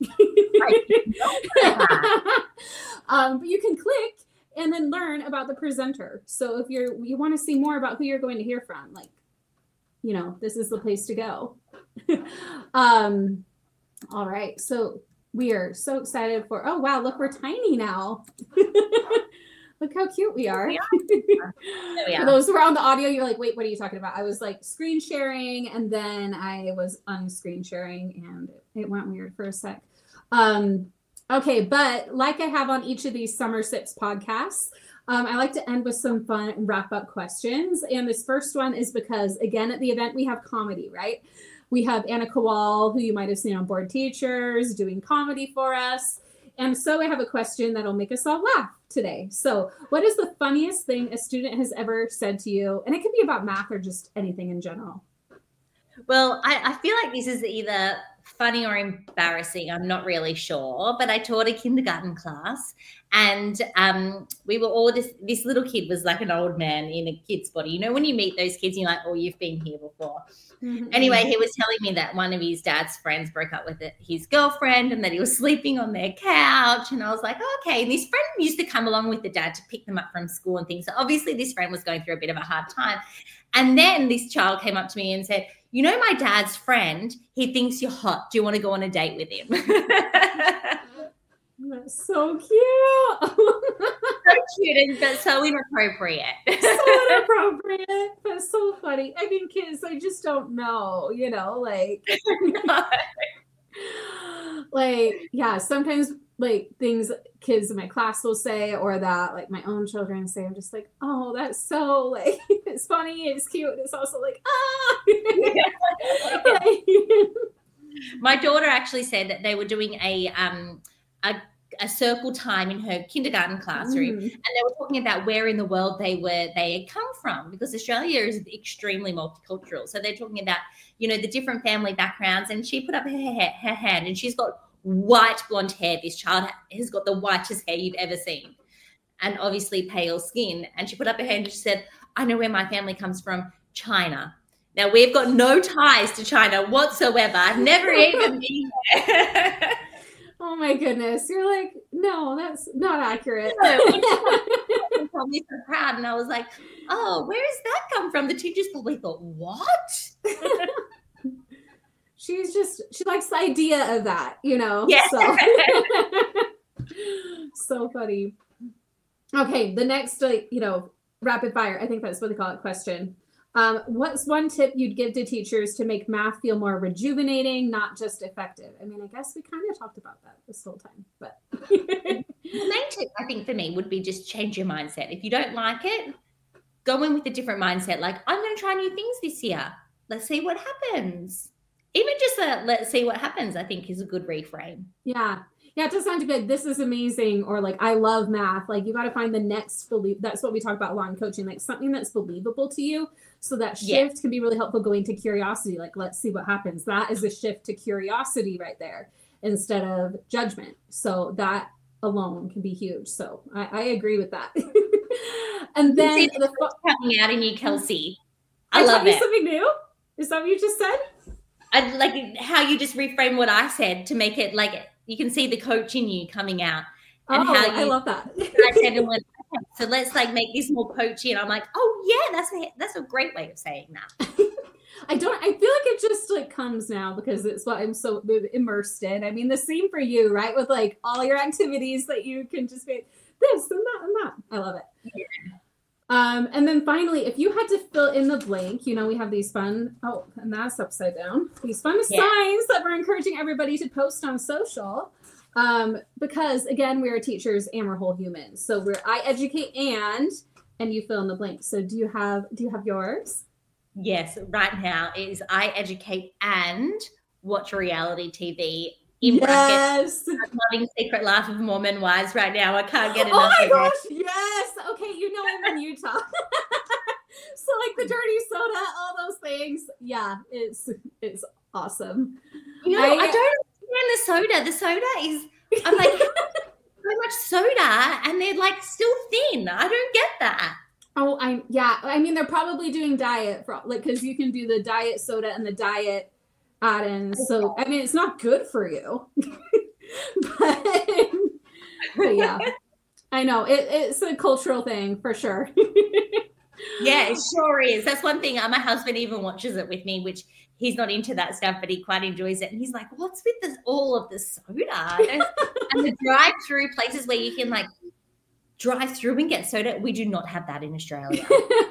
um, but you can click and then learn about the presenter. So if you're, you want to see more about who you're going to hear from, like, you know, this is the place to go. um, all right. So we are so excited for, oh, wow, look, we're tiny now. Look how cute we are. We are. We are. For those who are on the audio, you're like, wait, what are you talking about? I was like screen sharing, and then I was unscreen sharing, and it went weird for a sec. Um, okay, but like I have on each of these Summer Sips podcasts, um, I like to end with some fun wrap-up questions. And this first one is because, again, at the event, we have comedy, right? We have Anna Kowal, who you might have seen on Board Teachers, doing comedy for us. And so I have a question that'll make us all laugh today. So what is the funniest thing a student has ever said to you? And it could be about math or just anything in general. Well, I, I feel like this is either funny or embarrassing, I'm not really sure, but I taught a kindergarten class, and um, we were all this, this little kid was like an old man in a kid's body. You know, when you meet those kids, you're like, oh, you've been here before. Mm-hmm. Anyway, he was telling me that one of his dad's friends broke up with it, his girlfriend, and that he was sleeping on their couch. And I was like, oh, okay. And this friend used to come along with the dad to pick them up from school and things. So obviously this friend was going through a bit of a hard time. And then this child came up to me and said, you know, my dad's friend, he thinks you're hot. Do you want to go on a date with him? That's so cute. So cute and but so inappropriate. So inappropriate, but so funny. I mean, kids, I just don't know, you know, like, no. Like, yeah, sometimes like things kids in my class will say, or that like my own children say, I'm just like, oh, that's so like, it's funny, it's cute, it's also like, ah. My daughter actually said that they were doing a um a a circle time in her kindergarten classroom, mm. and they were talking about where in the world they were they had come from, because Australia is extremely multicultural. So they're talking about, you know, the different family backgrounds, and she put up her, her, her hand, and she's got white blonde hair. This child has got the whitest hair you've ever seen, and obviously pale skin. And she put up her hand and she said, I know where my family comes from, China. Now, we've got no ties to China whatsoever. I've never even been there. Oh my goodness. You're like, no, that's not accurate. No, told me so proud. And I was like, oh, where does that come from? The teachers probably thought, what? She's just, she likes the idea of that, you know? Yeah. So, so funny. Okay. The next, like, you know, rapid fire, I think that's what they call it, question. Um, what's one tip you'd give to teachers to make math feel more rejuvenating, not just effective? I mean, I guess we kind of talked about that this whole time, but. The main tip, I think, for me would be just change your mindset. If you don't like it, go in with a different mindset. Like, I'm going to try new things this year. Let's see what happens. Even just a let's see what happens, I think, is a good reframe. Yeah. Yeah, it doesn't have to be like, this is amazing, or like, I love math. Like, you got to find the next belief. That's what we talk about a lot in coaching, like something that's believable to you. So that shift yeah. can be really helpful going to curiosity. Like, let's see what happens. That is a shift to curiosity right there instead of judgment. So that alone can be huge. So I, I agree with that. And then the coming out in you, Kelsey. I, I love it. Something new? Is that what you just said? I like how you just reframe what I said to make it like you can see the coach in you coming out. And oh, how you, I love that. I said, and went, okay, so let's like make this more coachy. And I'm like, oh yeah, that's a that's a great way of saying that. I don't. I feel like it just like comes now because it's what I'm so immersed in. I mean, the same for you, right? With like all your activities that you can just be this and that and that. I love it. Yeah. Um, and then finally, if you had to fill in the blank, you know, we have these fun, oh, and that's upside down, these fun yeah. signs that we're encouraging everybody to post on social. Um, because again, we're teachers and we're whole humans. So we're, I educate and, and you fill in the blank. So do you have, do you have yours? Yes. Right now is I educate and watch reality T V. In yes. brackets, I'm loving Secret Life of Mormon Wives right now. I can't get enough. Oh my gosh, yes. Okay, you know I'm in Utah. So like the dirty soda, all those things. Yeah, it's it's awesome. You know, I, I don't understand the soda. The soda is, I'm like, so much soda and they're like still thin. I don't get that. Oh, I yeah. I mean, they're probably doing diet for like because you can do the diet soda and the diet add-ins. So I mean, it's not good for you. but, but yeah, I know it, it's a cultural thing for sure. Yeah, it sure is. That's one thing. My husband even watches it with me, which he's not into that stuff, but he quite enjoys it. And he's like, "What's with this, all of the soda?" And, and the drive-through places where you can like drive through and get soda. We do not have that in Australia.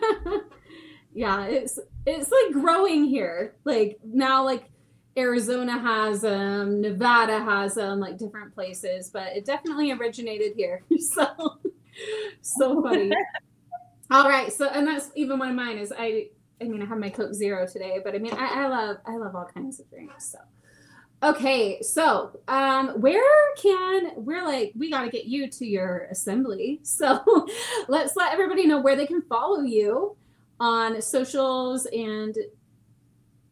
Yeah, it's it's like growing here. Like now, like. Arizona has them, Nevada has them, like different places, but it definitely originated here. So, so funny. All right. So, and that's even one of mine is I, I mean, I have my Coke Zero today, but I mean, I, I love, I love all kinds of drinks. So, okay. So, um, where can, we're like, we got to get you to your assembly. So let's let everybody know where they can follow you on socials and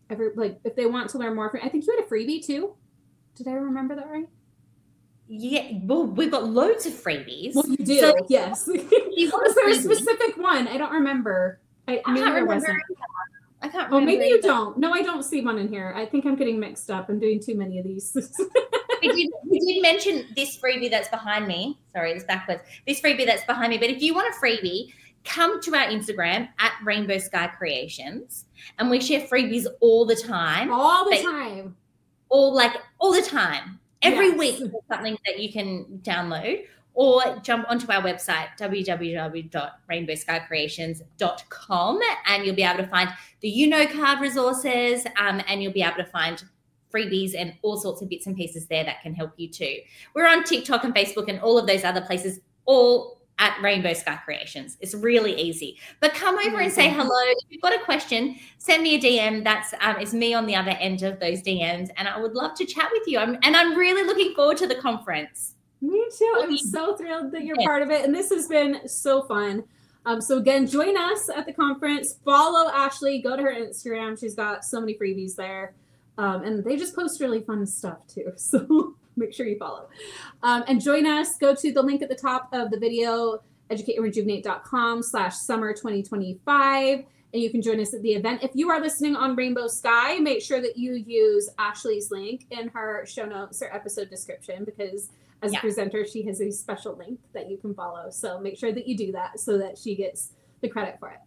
every like if they want to learn more from, I think you had a freebie too. Did I remember that right? Yeah, well, we've got loads of freebies. Well, you do, so, yes. You was there a specific one? I don't remember. I, I can't remember. Wasn't. I can't remember. Oh, maybe you don't. No, I don't see one in here. I think I'm getting mixed up. I'm doing too many of these. we, did, we did mention this freebie that's behind me. Sorry, it's backwards. This freebie that's behind me. But if you want a freebie, come to our Instagram at Rainbow Sky Creations, and we share freebies all the time. All the time. All like all the time. Every yes. week, there's something that you can download, or jump onto our website, w w w dot rainbow sky creations dot com, and you'll be able to find the You Know card resources, um, and you'll be able to find freebies and all sorts of bits and pieces there that can help you too. We're on TikTok and Facebook and all of those other places, all at Rainbow Sky Creations. It's really easy. But come over and say hello. If you've got a question, send me a D M. That's um, it's me on the other end of those D Ms, and I would love to chat with you. I'm, and I'm really looking forward to the conference. Me too. I'm so thrilled that you're part of it, and this has been so fun. Um, so again, join us at the conference. Follow Ashley. Go to her Instagram. She's got so many freebies there, um, and they just post really fun stuff too. So make sure you follow. Um, and join us. Go to the link at the top of the video, educate and rejuvenate dot com slash summer twenty twenty-five. And you can join us at the event. If you are listening on Rainbow Sky, make sure that you use Ashley's link in her show notes or episode description, because as yeah. a presenter, she has a special link that you can follow. So make sure that you do that so that she gets the credit for it.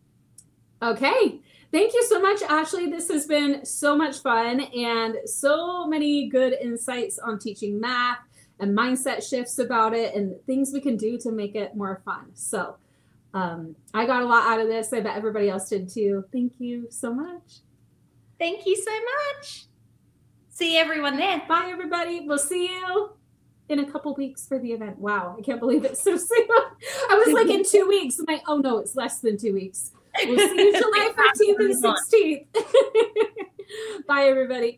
Okay. Thank you so much, Ashley. This has been so much fun and so many good insights on teaching math and mindset shifts about it and things we can do to make it more fun. So um, I got a lot out of this. I bet everybody else did too. Thank you so much. Thank you so much. See everyone there. Bye, everybody. We'll see you in a couple weeks for the event. Wow. I can't believe it's so soon. I was like in two weeks. I'm like, oh no, it's less than two weeks. We'll see you July fifteenth and sixteenth. Bye, everybody.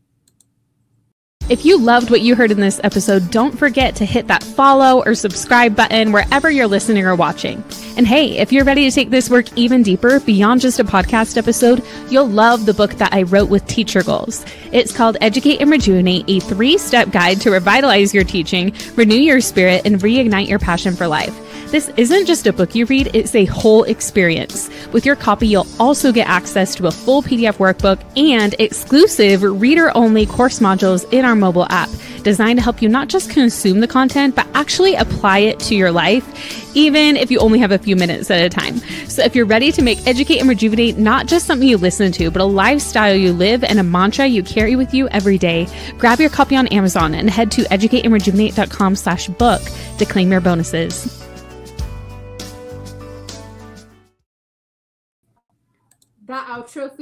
If you loved what you heard in this episode, don't forget to hit that follow or subscribe button wherever you're listening or watching. And hey, if you're ready to take this work even deeper beyond just a podcast episode, you'll love the book that I wrote with Teacher Goals. It's called Educate and Rejuvenate, a three-step guide to revitalize your teaching, renew your spirit, and reignite your passion for life. This isn't just a book you read, it's a whole experience. With your copy, you'll also get access to a full P D F workbook and exclusive reader-only course modules in our mobile app, designed to help you not just consume the content, but actually apply it to your life, even if you only have a few minutes at a time. So if you're ready to make Educate and Rejuvenate not just something you listen to, but a lifestyle you live and a mantra you carry with you every day, grab your copy on Amazon and head to educate and rejuvenate dot com slash book to claim your bonuses. That outro